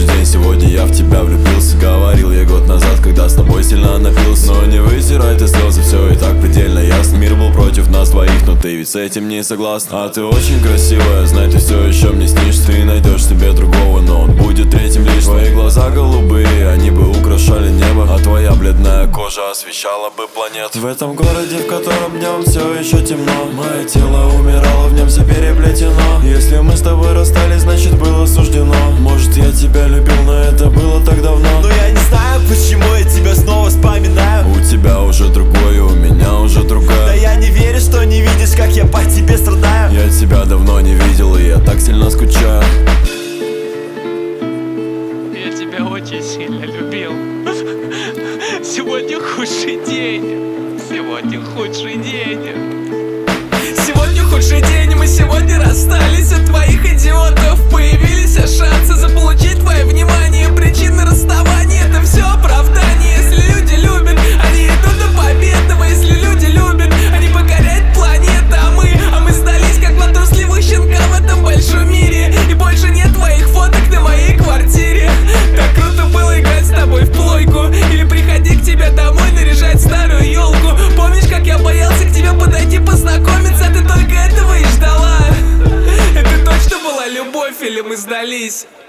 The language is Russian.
хороший день, сегодня я в тебя влюбился. Говорил я год назад, когда с тобой сильно напился. Но не вытирай ты слезы, все и так предельно ясно. Мир был против нас двоих, но ты ведь с этим не согласна. А ты очень красивая, знай, ты все еще мне снишься. Ты найдешь себе другого, но он будет третьим лишь. Твои глаза голубые, они бы украшали небо, а твоя бледная кожа освещала бы планету. В этом городе, в котором днем все еще темно, мое тело умирало, в нем все переплетено. Если мы с тобой расстались, значит было суждено. Может, я тебя любил, но это было так давно. Но я не знаю, почему я тебя снова вспоминаю. У тебя уже другое, у меня уже другая. Да я не верю, что не видишь, как я по тебе страдаю. Я тебя давно не видел, и я так сильно скучаю. Я тебя очень сильно любил. Сегодня худший день. Сегодня худший день. Сегодня худший день. Мы сегодня расстались от твоих идиотов. Появились шансы заполучить твое внимание. Причины расставания — это все оправдание. Если люди любят, они идут до победного. Если люди любят, они покоряют планету. А мы сдались, как два трусливых щенка в этом большом мире. И больше нет твоих фоток на моей квартире. Так круто было играть с тобой в плойку. Или приходить к тебе домой, наряжать старую елку. Помнишь, как я боялся к тебе подойти, познакомиться? Ты только этого и ждала. Это точно была любовь или мы сдались?